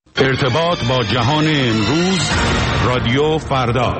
ارتباط با جهان امروز، رادیو فردا.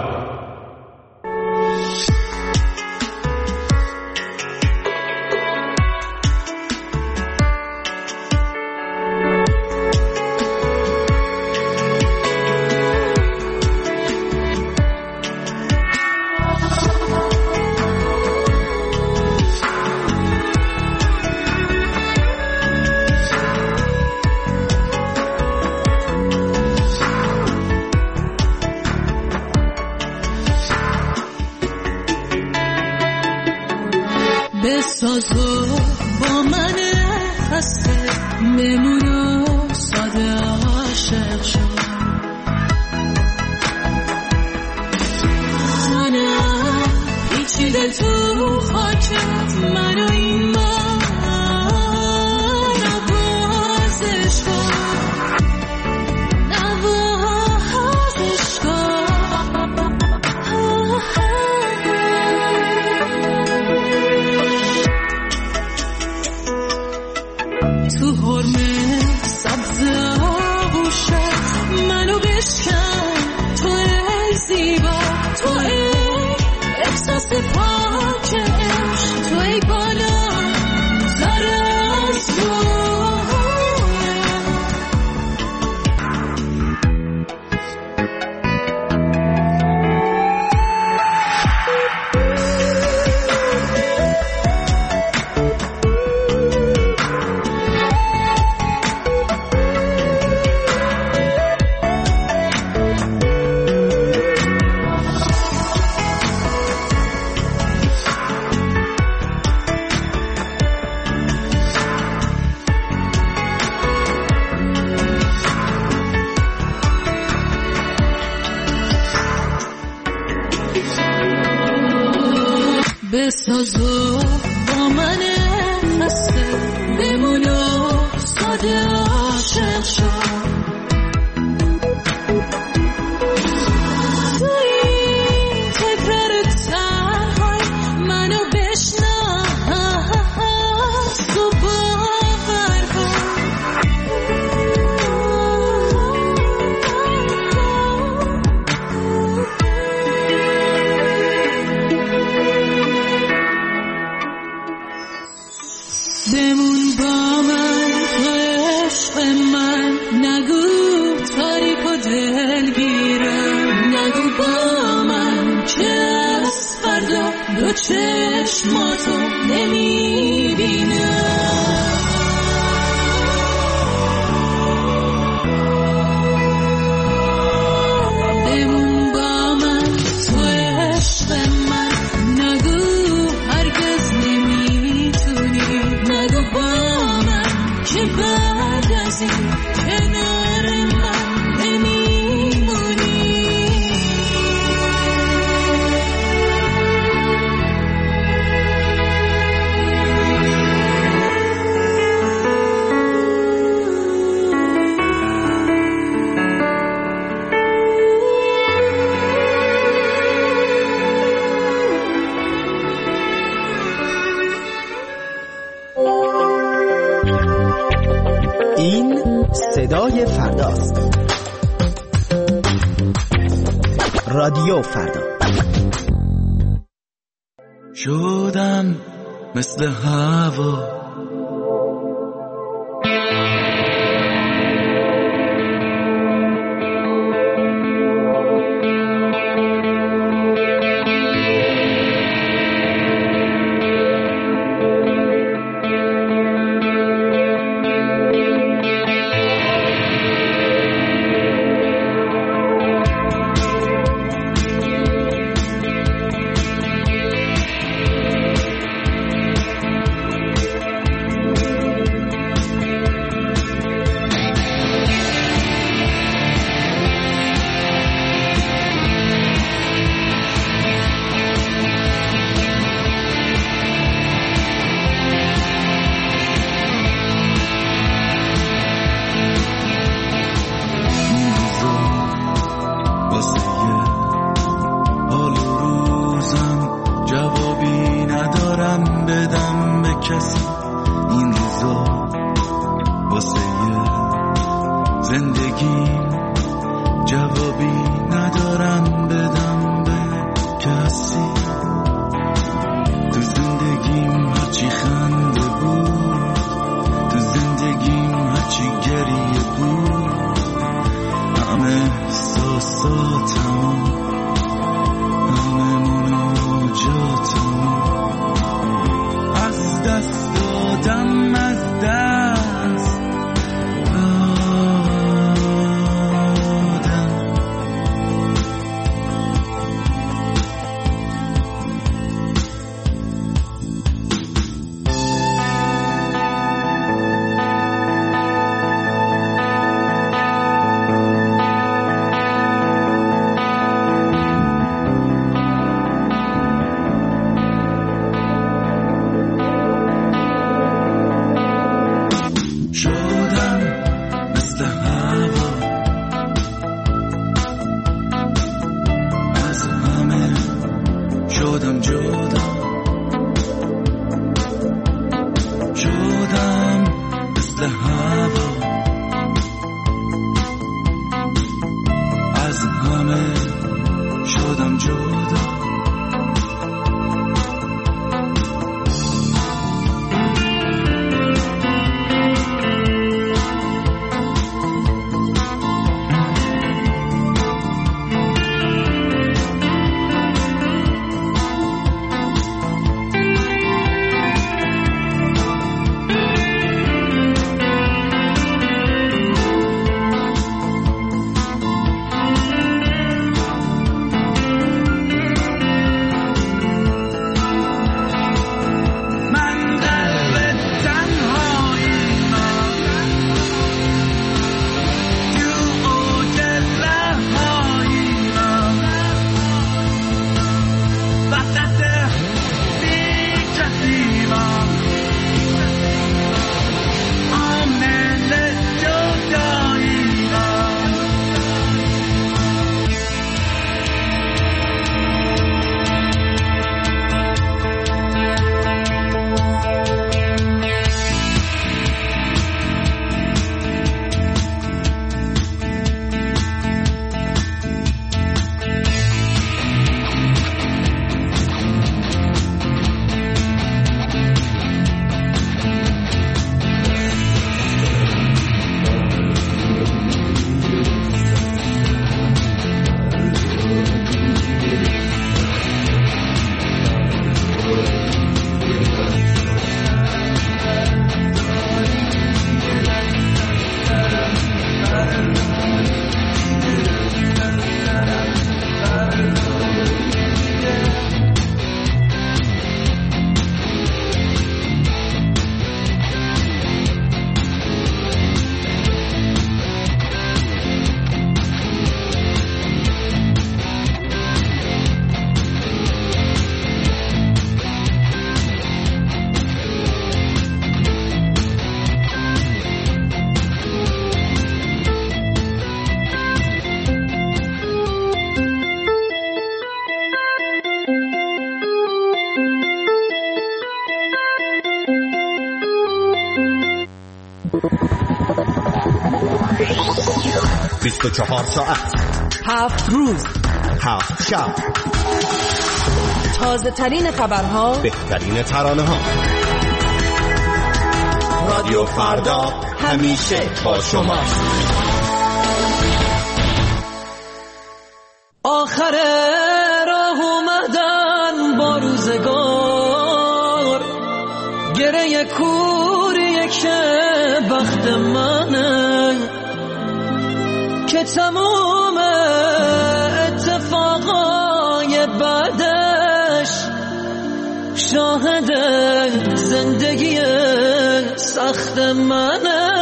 بسازو با من خسته بمونو ساده عاشق شد منم پیچیده تو خاکت منو این بار نوازش کن نوازش کن تو حرمه سبز آغوشت منو بشکن تو ای زیبا تو ای احساس پاک عشق تو ای بالا سر از بسازو با من خسته بمونو ساده عاشق شد تو این تکرار تنهای منو بشناس تو باور کن بمون با من تو عشق من نگو تاریک و دلگیرم نگو با من که از فردا دو چشماتو نمیبینم بمون با من تو عشق من نگو هرگز نمیتونی نگو با من که بعد از این کنار من نمیمونی این صدای فرداست. رادیو فردا. شدم مثل هوا زندگی جوابی ندارم بدم به کسی. تو زندگیم هرچی خنده بود، تو زندگیم هرچی گریه بود، همه احساساتم، همه مناجاتم از دست دادم، از دست چهار ساعت 7 روز 7 شب، تازه ترین خبرها، بهترین ترانه ها. رادیو فردا همیشه با شما. آخر راه اومدن با روزگار، گره کوریه که بخت منه که تموم اتفاقای بعدش شاهد زندگی سخت منه.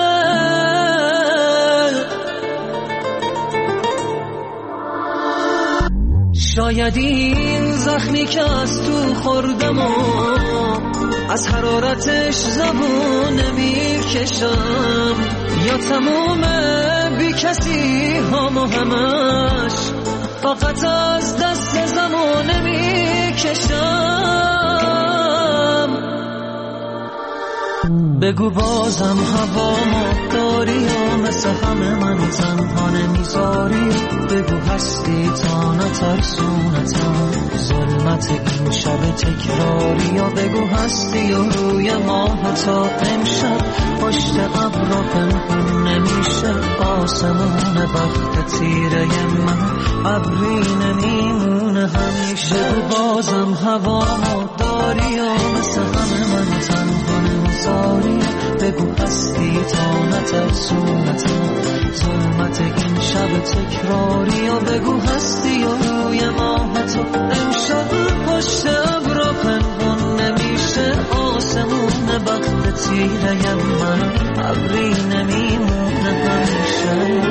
شاید این زخمی که از تو خوردم و از حرارتش زبون نمیکشم، یا تموم بی کسی هم و همش فقط از دست زمان نمیکشم. بگو بازم هوامو داری و مثل همه من تنها نمیذاری. بگو هستی تا نترسونتم ظلمت این شب تکراری. یا بگو هستی و روی ماه تا امشب پشت ابرا پنهون نمیشه. آسمون وقت تیره من ابری نمیمونه همیشه. بگو بازم هوامو داری و مثل همه من تنها نمیذاری. بگو هستی تا نترسونتم ظلمت این شب تکراری. یا بگو هستی و روی ماه تو امشب پشت ابرا پنهون نمیشه. آسمون وقت تیره من ابری نمیمونه همیشه.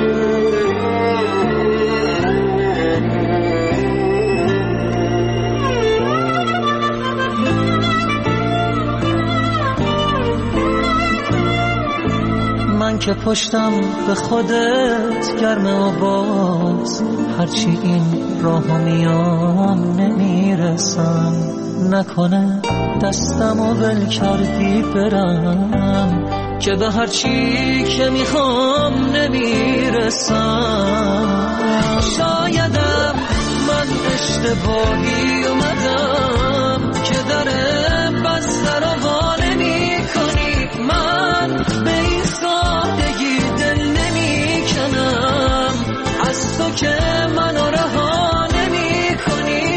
من که پشتم به خودت گرمه و باز هرچی این راه میام نمیرسم. نکنه دستم و ول کردی برم که به هرچی که میخوام نمیرسم. شایدم من اشتباهی اومدم که در بسته رو وا نمی کنی. من به این سادگی دل نمی کنم از تو که منو رها نمی کنی.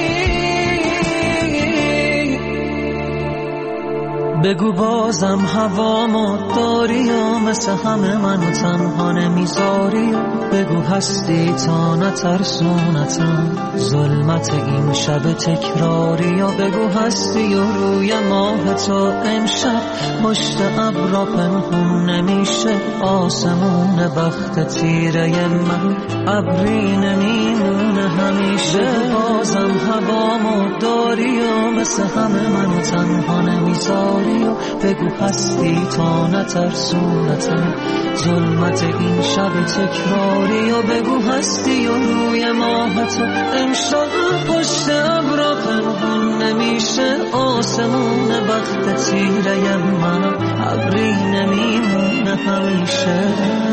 بگو بازم هوامو داری و مثل همه منو تنها نمیذاری. بگو هستی تا نترسونتم ظلمت این شب تکراری. یا بگو هستی و روی ماه تو امشب پشت ابرا پنهون نمیشه. آسمون وقت تیره من ابری نمیمونه همیشه. بازم هوامو داری و مثل همه منو تنها نمیذاری. بگو هستی تا نترسونتم ظلمت این شب تکراری. و بگو هستی و روی ماه تو امشب پشت ابرا پنهون نمیشه. آسمون وقت تیره من ابری نمیمونه همیشه.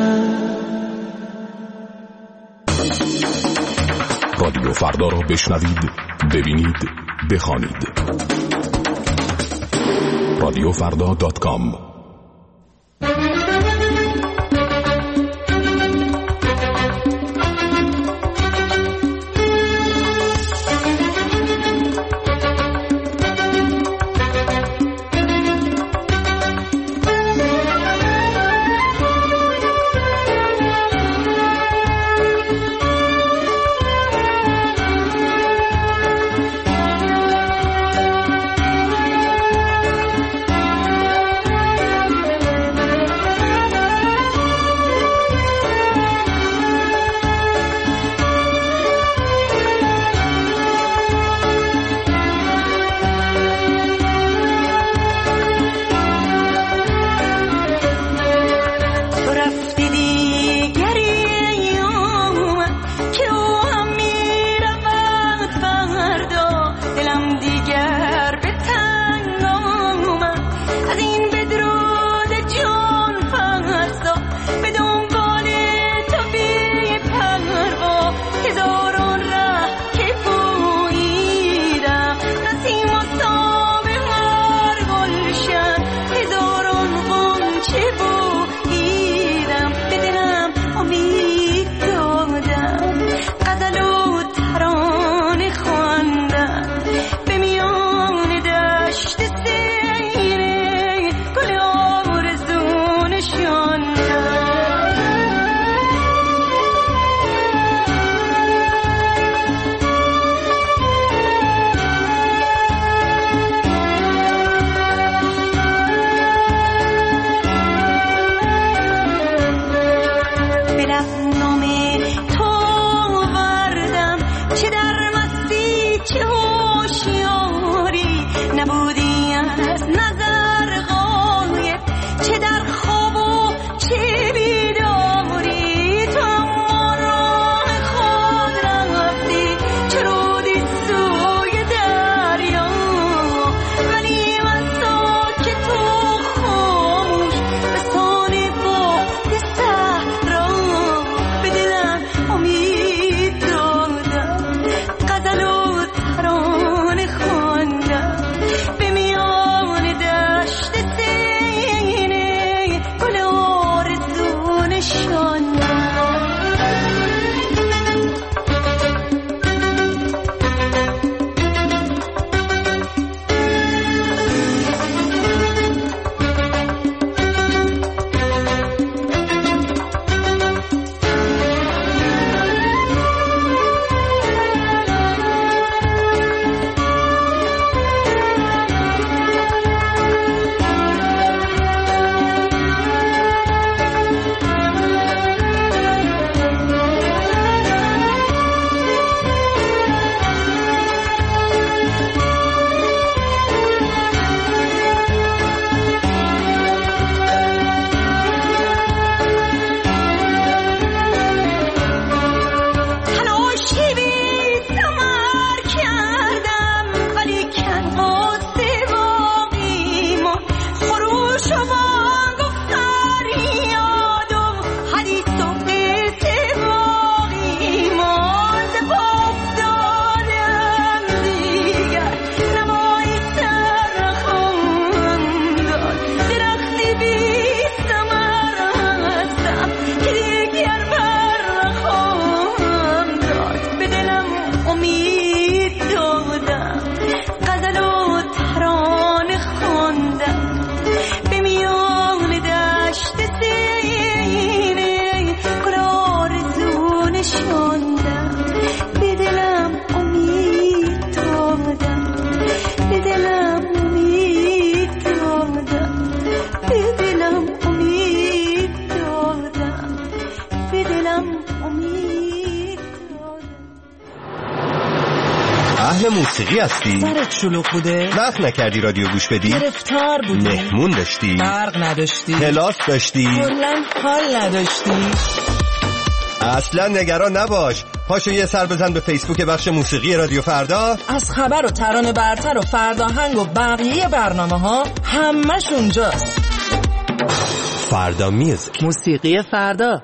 رادیو فردا را بشنوید، ببینید، بخوانید. radiofrda.com دلم امید. اهل موسیقی هستی؟ سرت شلوغ بوده؟ وقت نکردی رادیو گوش بدی؟ گرفتار بودی؟ مهمون داشتی؟ برق نداشتی؟ کلاس داشتی؟ کلاً حال نداشتی؟ اصلا نگران نباش، پاشو یه سر بزن به فیسبوک بخش موسیقی رادیو فردا. از خبر و ترانه برتر و فرداهنگ و بقیه برنامه ها همش اونجاست. فردا میوزیک، موسیقی فردا.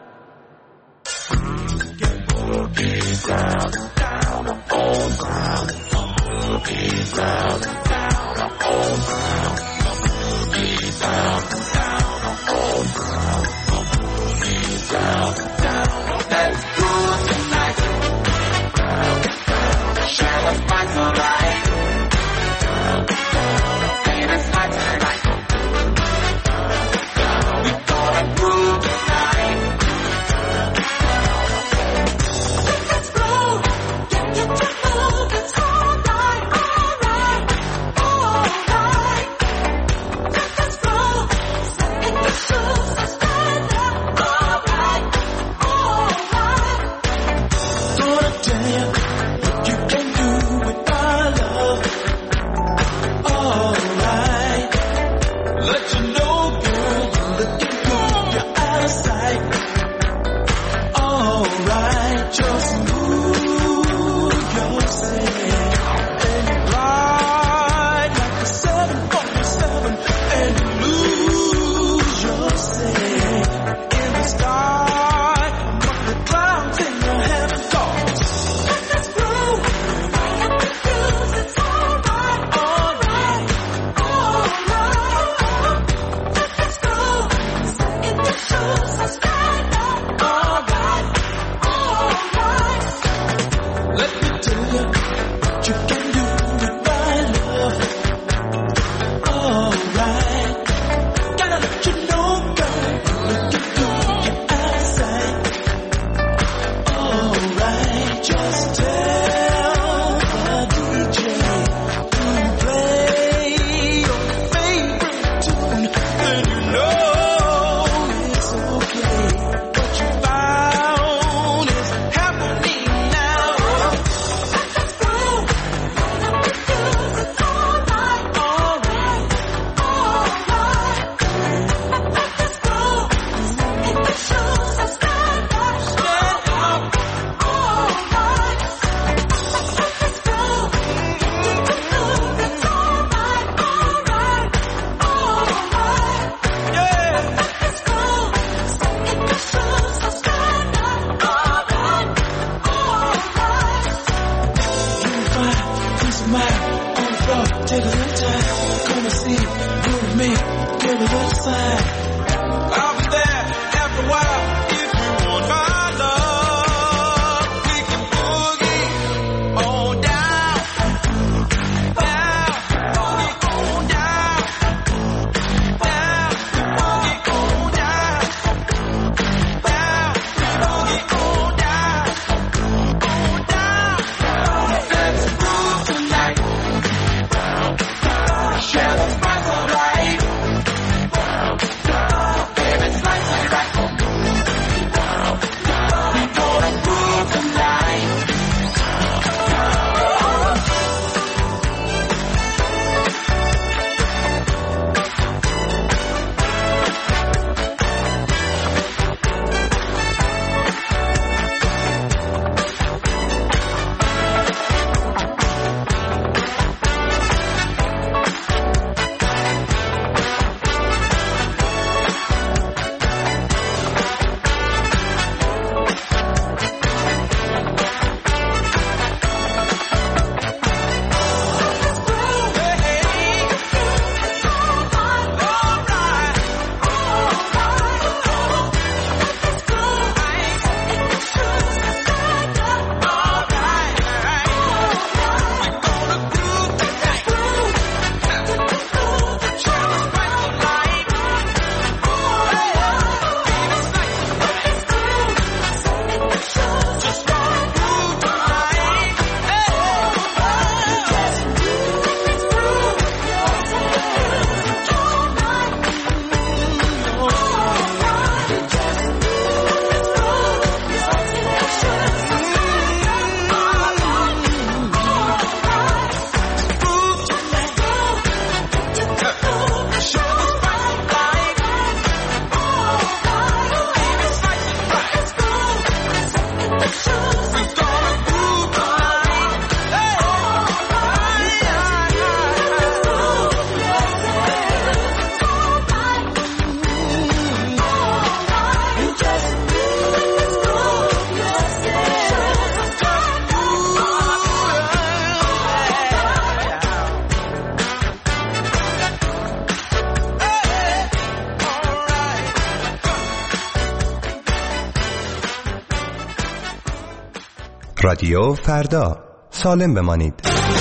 رادیو فردا، سالم بمانید.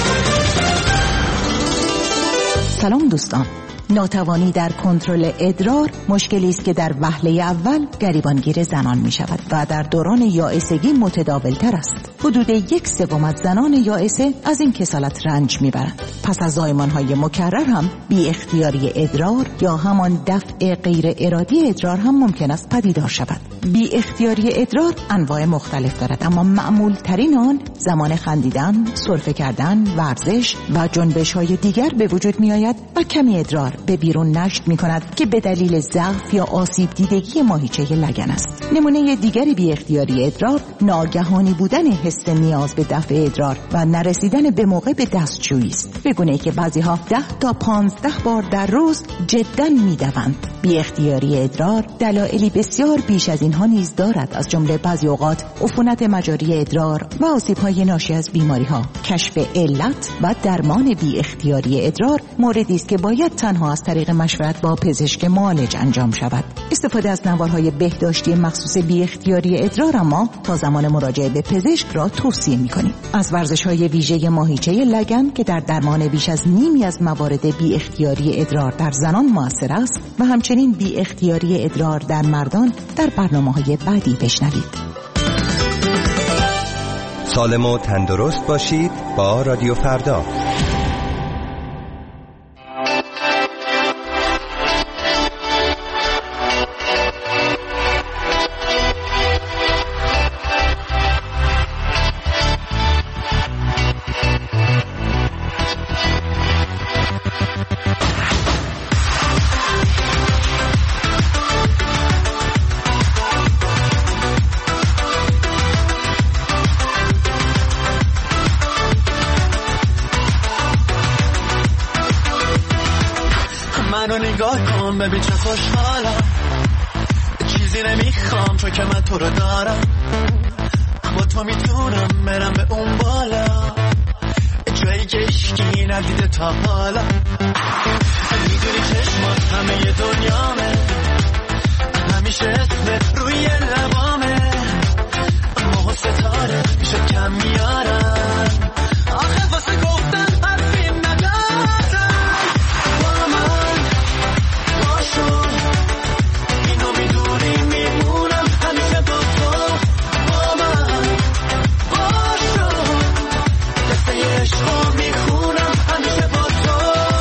سلام دوستان. ناتوانی در کنترل ادرار مشکلی است که در وهله اول گریبانگیر زنان می شود و در دوران یائسگی متداول تر است. حدود 1/3 از زنان یائسه از این کسالت رنج می برند. پس از زایمان‌های مکرر هم بی اختیاری ادرار یا همان دفع غیر ارادی ادرار هم ممکن است پدیدار شود. بی اختیاری ادرار انواع مختلف دارد، اما معمول ترین آن زمان خندیدن، سرفه کردن، ورزش و جنبش‌های دیگر به وجود می آید و کمی ادرار به بیرون نشت می کند که به دلیل ضعف یا آسیب دیدگی ماهیچه لگن است. نمونه دیگری بی اختیاری ادرار ناگهانی بودن حس نیاز به دفع ادرار و نرسیدن به موقع به دستشویی است، به گونه‌ای که بعضی‌ها 10 تا 15 بار در روز جداً می‌دوند. بی اختیاری ادرار دلایلی بسیار بیش از اینها نیز دارد، از جمله بعضی اوقات عفونت مجاری ادرار و آسیب‌های ناشی از بیماری‌ها. کشف علت و درمان بی اختیاری ادرار موردی است که باید تنها از طریق مشورت با پزشک معالج انجام شود. استفاده از نوارهای بهداشتی مخصوص بی اختیاری ادرار اما تا زمان مراجعه به پزشک را توصیه می‌کنیم. از ورزش‌های ویژه ماهیچه لگن که در درمان بیش از نیمی از موارد بی اختیاری ادرار در زنان مؤثر است و همچنین بی اختیاری ادرار در مردان در برنامه‌های بعدی بشنوید. سالم و تندرست باشید با رادیو فردا. منو نگاه کن ببین چه خوشحالم، چیزی نمیخوام چون که من تو رو دارم، با تو میتونم برم به اون بالا، جایی که اشکی ندیده تا حالا. میدونی چشمات همه دنیامه، همیشه اسمت روی لبامه، ماه ستاره میشه کم میارن، آخه واسه گفتن حرفی ندارن. با من باشو، اینو میدونی میمونم همیشه با تو. با من باشو، قصه عشقو میخونم همیشه با تو.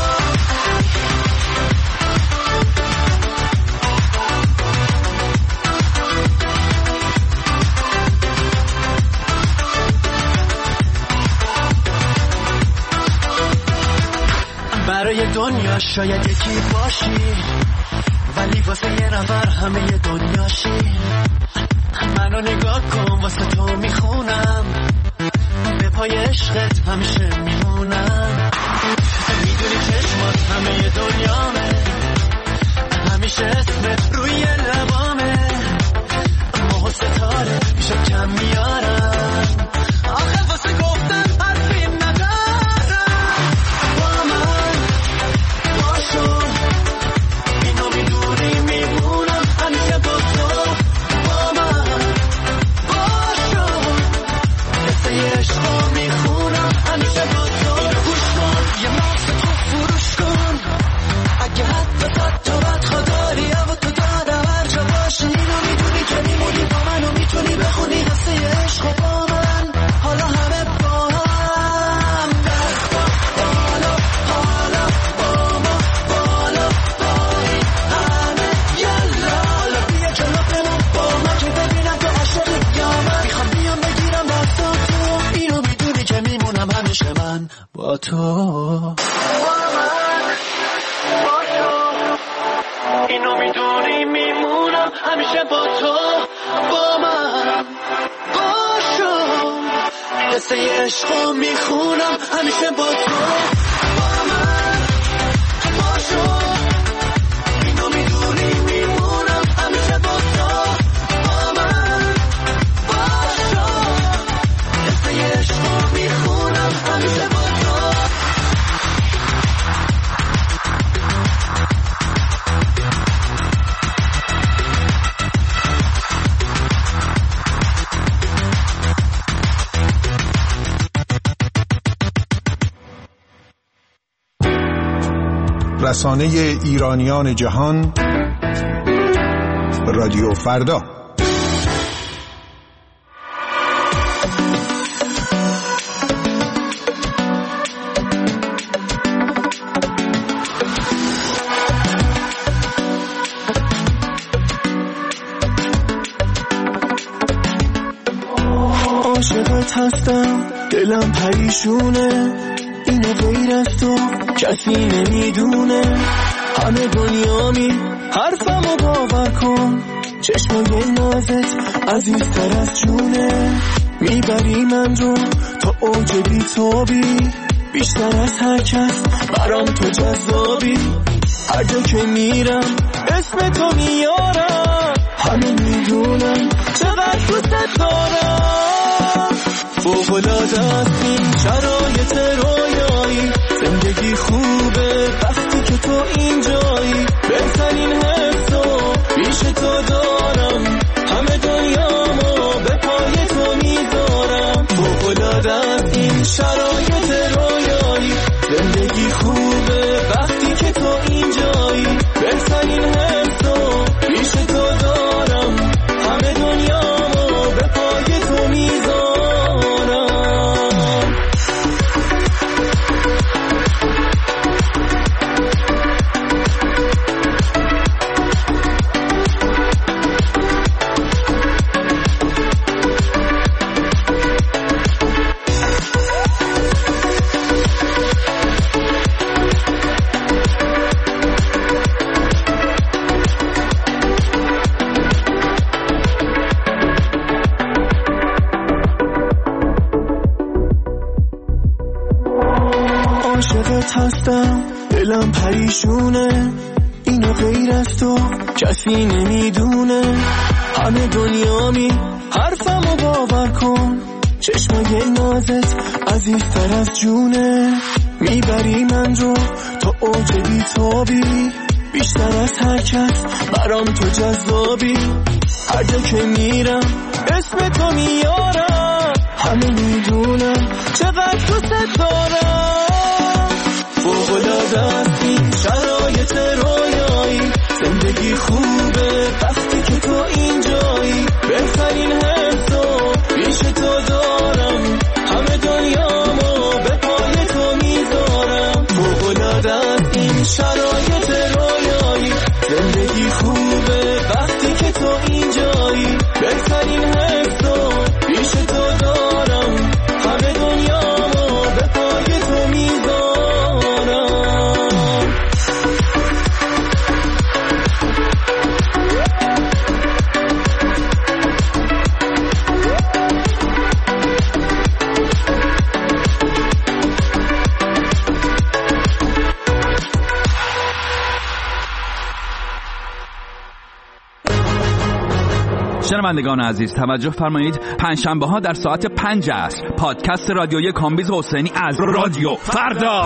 برای دنیا شاید یکی باشی، ولی واسه یه نفر همه دنیاشی. منو نگاه کن واسه تو میخونم، به پای عشقت همیشه میمونم. میدونی چشمات همه دنیامه، همیشه اسمت روی لبامه، ماه و ستاره میشه کم میارن، آخه واسه گفتن حرفی ندارن. با من باشو، اینو میدونی میمونم همیشه با تو. با من باشو، قصه عشقو میخونم همیشه با تو. اینو گوش کن، یه مغز تو فروش کن، اگه حد وسط تو بد خداری و تو دادم هر جا باشی. اینو میدونی که میمونی با من و میتونی بخونی قصه عشقو با من. حالا همه با هم دست بالا، حالا با ما بالا پایین همه یلا. حالا بیا جلو با من که ببینم تو عاشقی یا من. میخوام بیام بگیرم دستم تو، اینو میدونی که میمونم همیشه من با تو. اینو میدونی میمونم همیشه با تو. با من باشو، قصه عشقو میخونم همیشه با تو. با من باشو، اینو میدونی میمونم همیشه با تو. با من باشو، قصه عشقو میخونم همیشه با تو. رسانه ایرانیان جهان، رادیو فردا. عاشقت هستم، دلم پریشونه، اینو غیر از تو کسی نمیدونه. همه دنیامی حرفمو باور کن، چشمای نازت عزیزتر از جونه. میبری من رو تا اوج بی‌تابی، بیشتر از هر کس برام تو جذابی. هر جا که میرم اسم تو میارم، همه میدونم چقدر دوست دارم. فوق‌العاده است این شرایط رویایی، زندگی خوبه وقتی که تو اینجایی. بهترین حسو پیش تو دارم، همه دنیامو به پای تو میذارم. فوق‌العاده است این شرایط رویایی، زندگی خوبه وقتی که تو اینجایی. بهترین حسو پیش تو دارم، همه دنیامو به پای تو میذارم. عاشقت هستم، دلم پریشونه، اینو غیر از تو کسی نمیدونه. همه دنیامی حرفمو باور کن، چشمای نازت عزیزتر از جونه. میبری من رو تا اوج بی‌تابی، بیشتر از هر کس برام تو جذابی. هر جا که میرم اسم تو میارم، همه میدونم چقدر دوست دارم. فوق‌العاده است این شرایط رویایی، زندگی خوبه وقتی که تو اینجایی. بهترین حسو پیش تو دارم، همه دنیامو به پای تو میذارم. فوق‌العاده است این شرایط رویایی، زندگی خوبه وقتی که تو اینجایی. بهترین حسو پیش تو دارم، همه دنیامو به پای تو میذارم. شنوندگان عزیز توجه فرمایید، پنجشنبه ها در ساعت 5 عصر پادکست رادیویی کامبیز حسینی از رادیو فردا.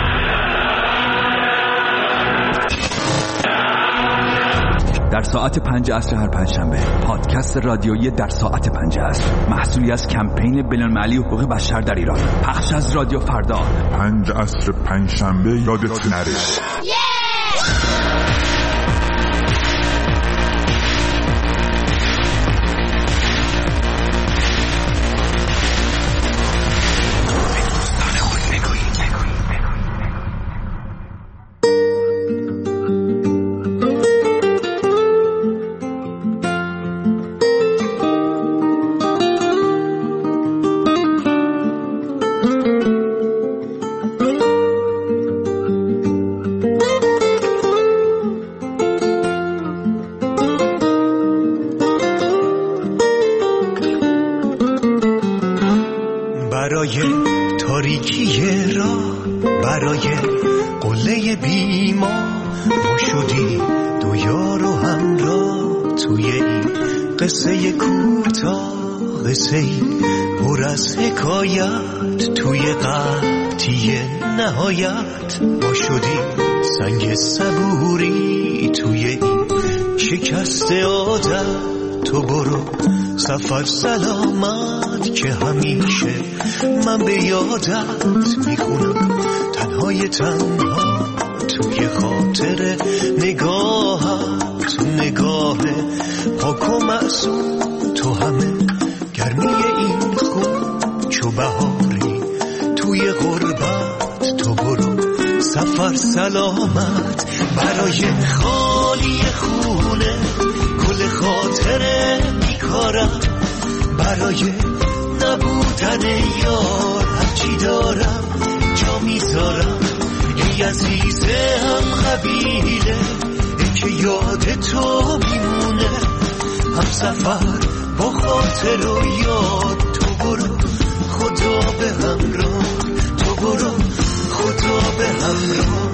در ساعت 5 عصر هر پنجشنبه پادکست رادیویی در ساعت 5 عصر، محصولی از کمپین بین‌المللی حقوق بشر در ایران، پخش از رادیو فردا. 5 عصر پنجشنبه یادت نره. برای تاریکی راه، برای قله بیما، ما شدیم دو یار و همراه توی این قصه کوتاه، قصه پر از حکایت توی قحطی نهایت. ما شدیم سنگ صبوری توی این شکست عادت. تو برو سفر سلامت که همیشه من به یادت میخونم، تنهای تنها توی خاطر نگاهم، تو نگاه پاک و معصوم، تو همه گرمی این خون چو بهاری توی غربت. تو برو سفر سلامت برای خالی خونه، کل خاطر بیکارم برای نبودن یار. هرچی دارم جا میذارم ای عزیز هم قبیله، که یاد تو میمونه هم سفر با خاطر و یاد. تو برو خدا به همراه، تو برو خدا به همراه.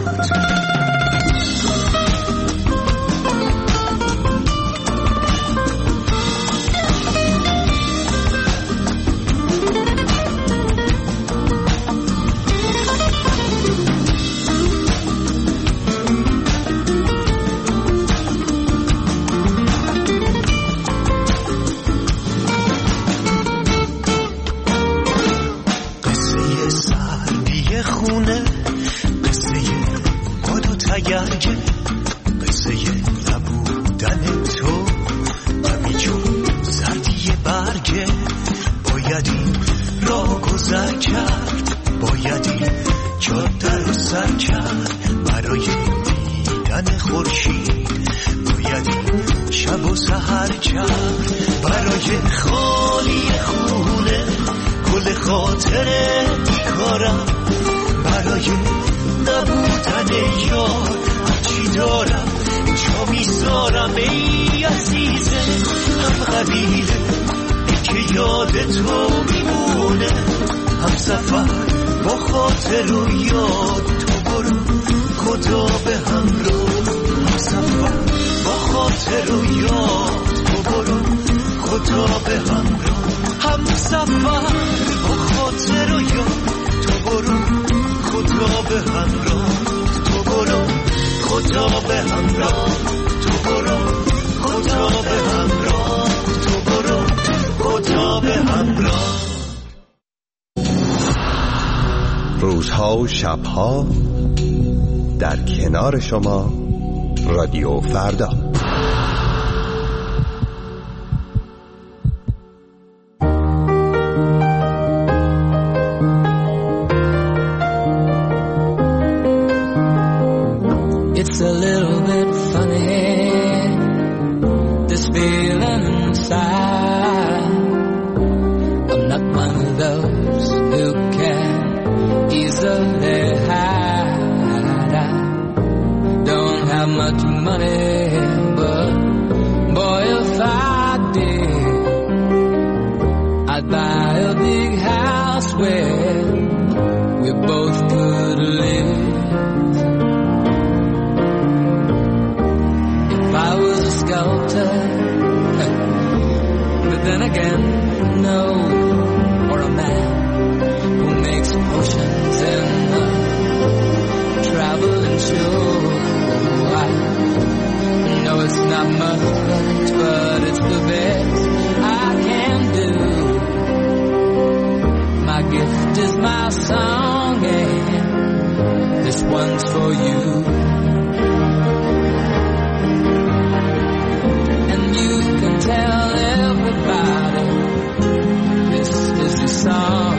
روزها و شبها در کنار شما رادیو فردا. It's a little bit funny, this feeling inside. I'm not one of those who can easily hide. I don't have much money, but boy, if I did, I'd buy a big house where we both could live. If I was a sculptor, but then again, no, or a man who makes potions in the traveling show. I know it's not much, but it's the best I can do. My gift is my song, and this one's for you. And you can tell everybody this is your song.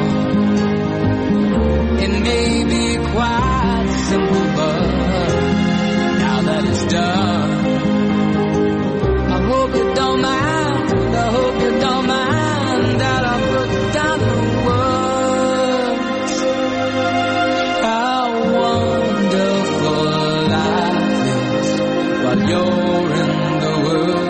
It may be quite simple, but now that it's done, I hope you don't mind, I hope you don't mind that I put down the words. How wonderful life is while you're in the world.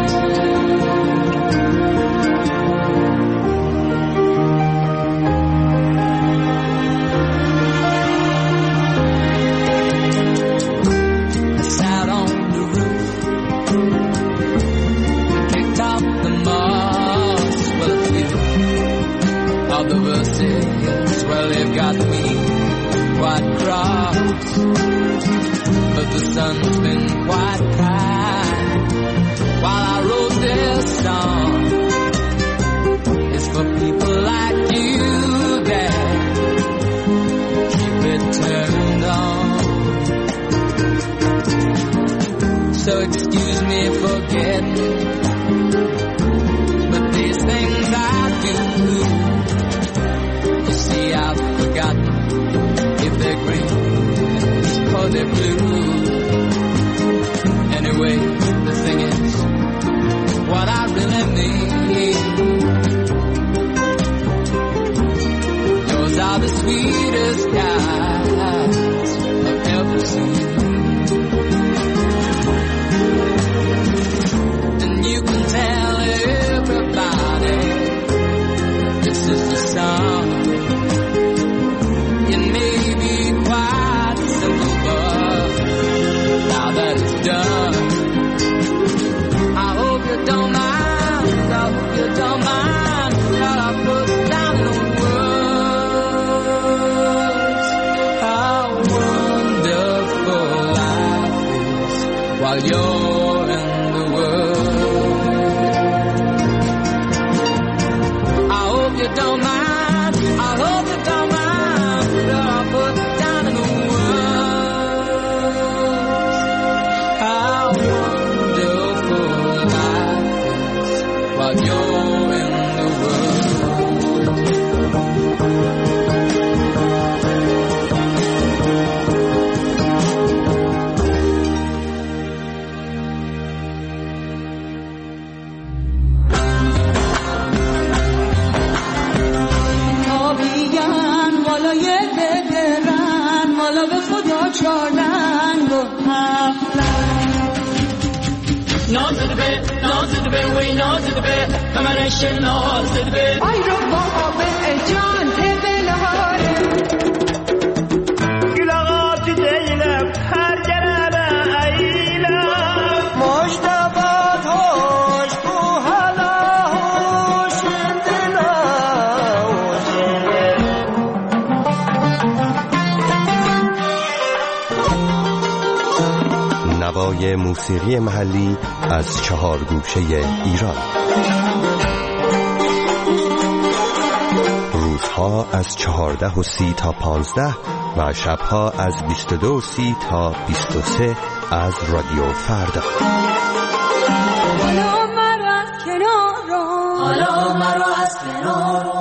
The verses, well, they've got me quite cross, but the sun's been quite kind while I wrote this song. It's for people like you that keep it turned on. وای نازد به همرش نازد به آی رو بابا جان تبلهاره گلاغات دیلم هر جرابه ایلم مجتبات هوش بو حالا هوش دلا نوای موسیقی محلی از 4 گوشه ایران. روزها از 14:30 تا 15 و شبها از 22:30 تا 23 از رادیو فردا. حالا مرا از کنار حالا مرا از کنار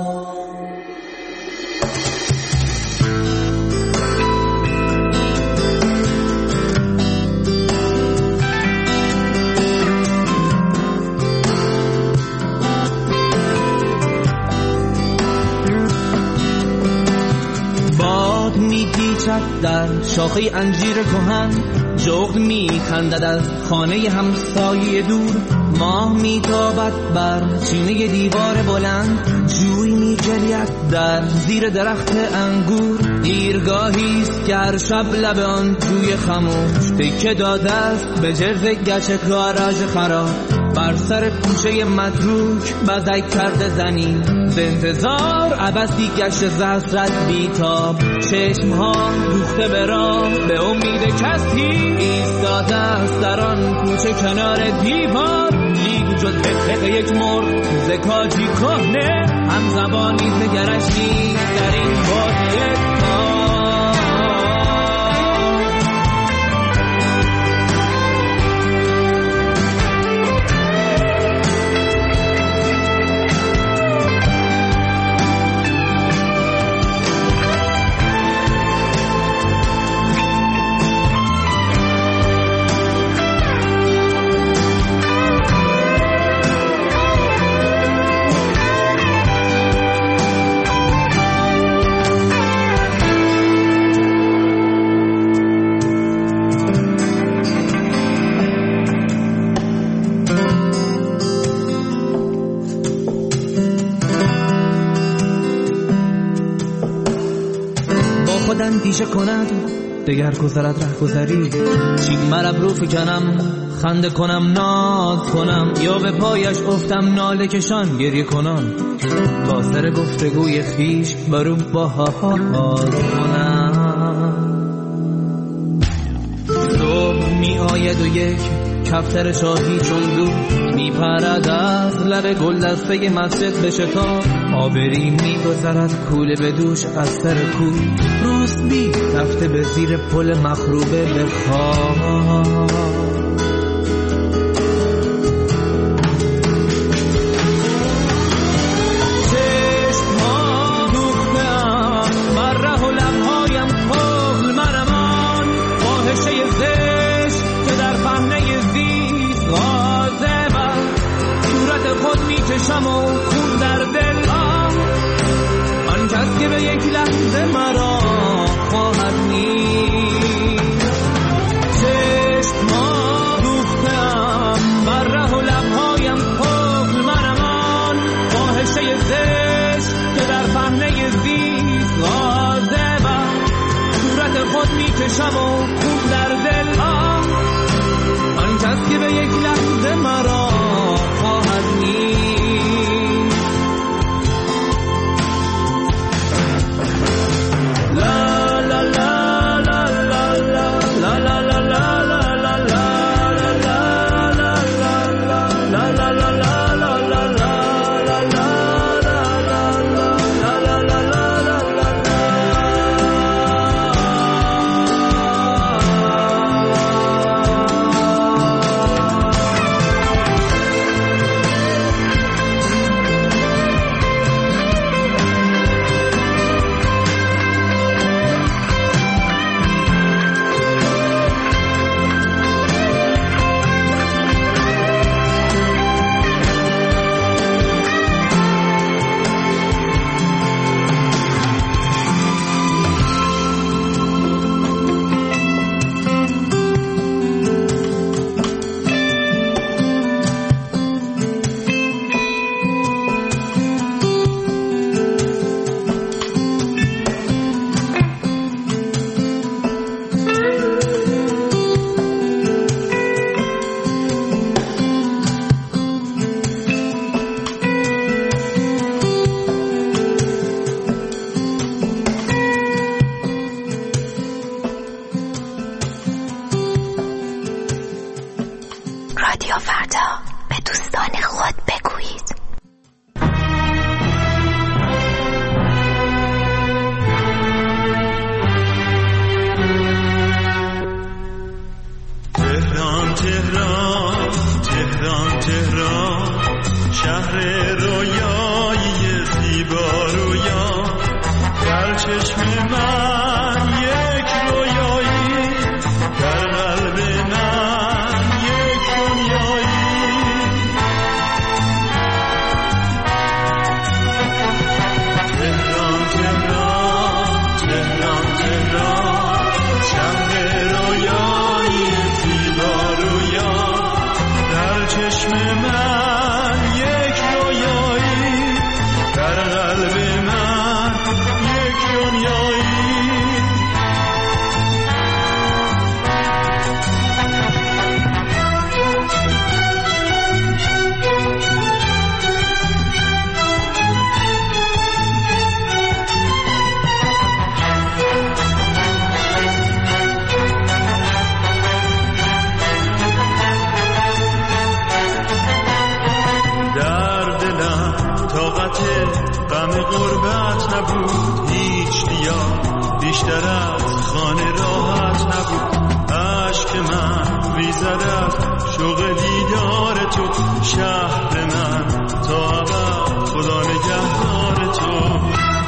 در شاخه انجیر کهن جغد میخندد از خانه همسایه دور. ماه میتابد بر چینه دیوار بلند، جوی میجرید در زیر درخت انگور. دیرگاهیست که هر شب لب آن جوی خموش تکه داده است به جرز گچ گاراژ خراب. بر سر کوچه متروک بزک کرده زنی به انتظار عبثی گشت زحصرت بیتاب. چشمها دوخته به راه به امید کسی ایستاده است در آن کوچه کنار دیوار. لیگ جز به یک مرغ زکاجی کهنه هم زبانی نگرش نیست در این بادیه کار. اندیشه کند دگر گذرد ره گذری. چین مرب رو فکنم خنده کنم ناز کنم، یا به پایش افتم ناله کشان گریه کنم. تا سر گفتگوی خیش برو باز کنم. صبح می آید و یک کفتر شاهی چون دو می پرد از لب گل دسته مسجد به شتاب. آبری می گذرد کوله به دوش از سر کوه. روسبی رفته به زیر پل مخروبه به خواب. چشم‌ها دوخته‌ام بر ره و لب‌هایم کهل منمان. فاحشه زشت که در پهنه زیست غاضبم. صورت خود می‌کشم و خون در دل آن کس که به یک لحظه مرا خواهد نیست. چشم‌ها دوخته‌ام بر ره و لب‌هایم کهل منمان. فاحشه زشت که در پهنه زیست غاضبم. صورت خود می‌کشم و خون در دل آن کس که به یک لحظه مرا خواهد نیست. طاقت غم غربت نبود، هیچ دیا بیشتر از خانه راحت نبود. عشق من می‌زد شوق دیدار تو، شهر من تا ابد خدا نگهدار تو.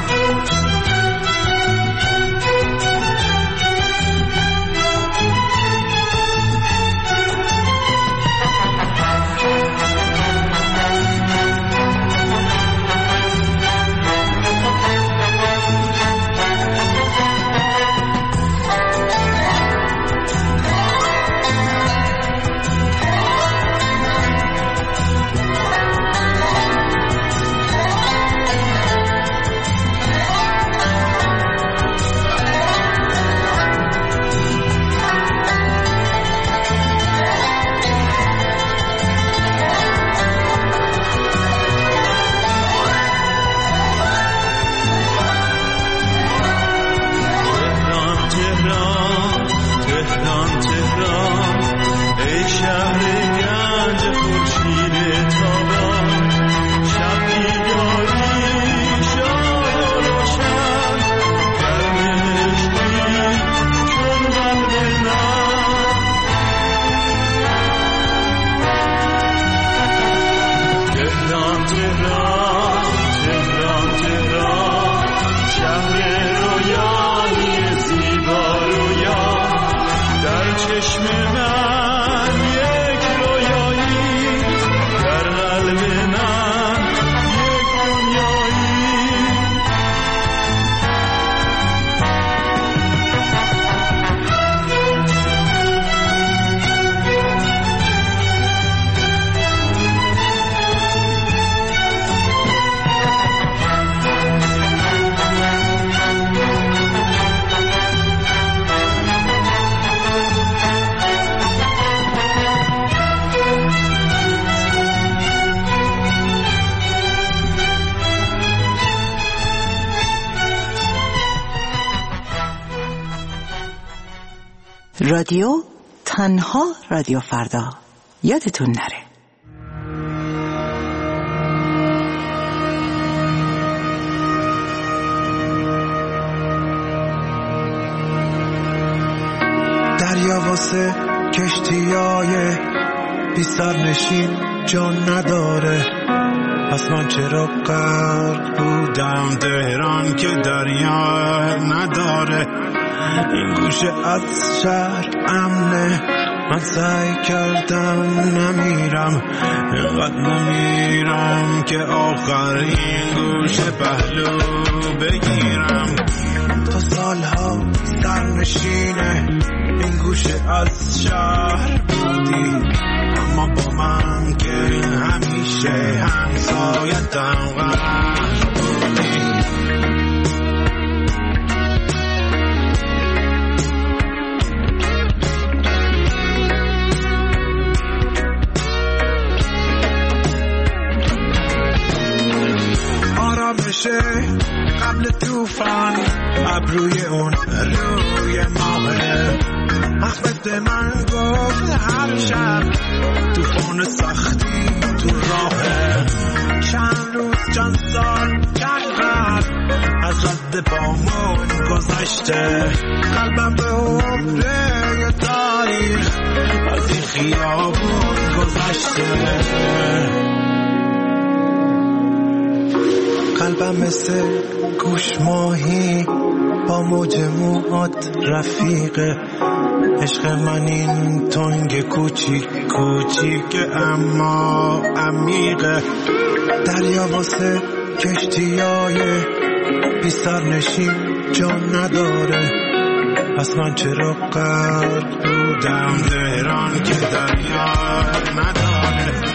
رادیو تنها رادیو فردا، یادتون نره. دریا واسه کشتیای بی سرنشین جان نداره، پس من چرا غرق بودم تهران که دریا نداره. این گوشه از شهر امنه، من سعی کردم نمیرم، اینقدر نمیرم که آخر این گوشه پهلو بگیرم. تا سالها سرنشینه این گوشه از شهر بودی، اما با من که همیشه همسایتم غرق بودی. آرامشه قبل توفان، ابروی اون روی ماهه. احمد من گفت هر شب توفان سختی تو راهه. چند روز چند سال چند قرن از رد پامون گذشته، قلبم به حفره تاریخ از این خیابون گذشته. قلبم مثل گوش ماهی با موج موهات رفیقه. عشق من این تنگ کوچیک کوچیک اما عمیقه. دریا واسه کشتیای بی سرنشین جان نداره، پس من چرا غرق بودم تهران که دریا نداره.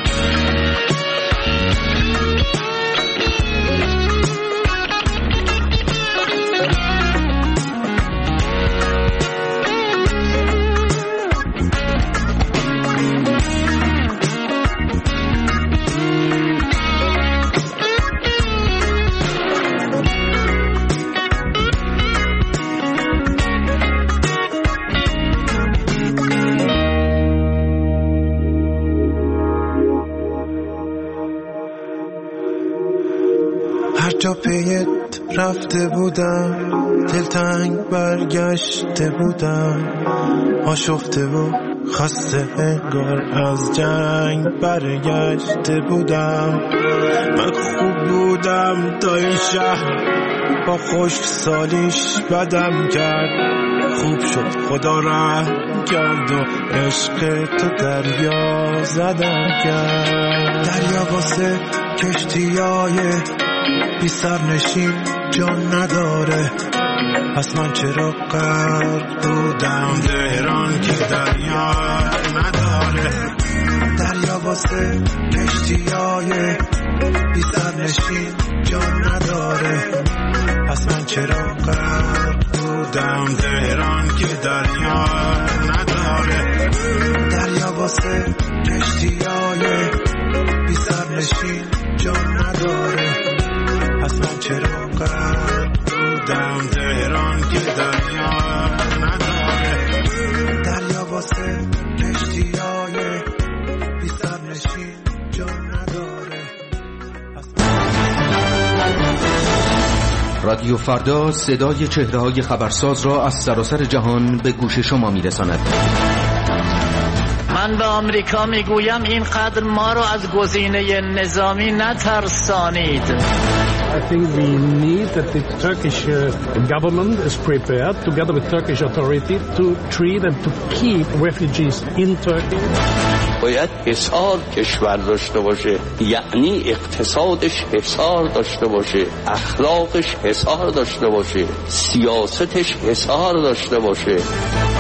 هر جا پیت رفته بودم دلتنگ برگشته بودم آشفته و خسته انگار از جنگ برگشته بودم من خوب بودم تا این شهر با خشک سالیش بدم کرد خوب شد خدا رحم کرد و عشق تو دریا زدم کرد دریا واسه کشتیای بی سرنشین جان نداره پس من چرا غرق بودم تهران که دریا نداره دریا واسه کشتیای بی سرنشین جان نداره پس من چرا غرق بودم تهران که دریا نداره دریا واسه کشتیای بی سرنشین جان نداره پس من چرا غرق بودم تهران که دریا نداره دریا واسه کشتیای بی سرنشین جان نداره رادیو فردا صدای چهره‌های خبرساز را از سراسر جهان به گوش شما می‌رساند. من به آمریکا میگویم اینقدر ما را از گزینه نظامی نترسانید. I think we need that the Turkish government is prepared together with Turkish authority to treat and to keep refugees in Turkey. باید حصار کشور داشته باشه، یعنی اقتصادش حصار داشته باشه، اخلاقش حصار داشته باشه، سیاستش حصار داشته باشه.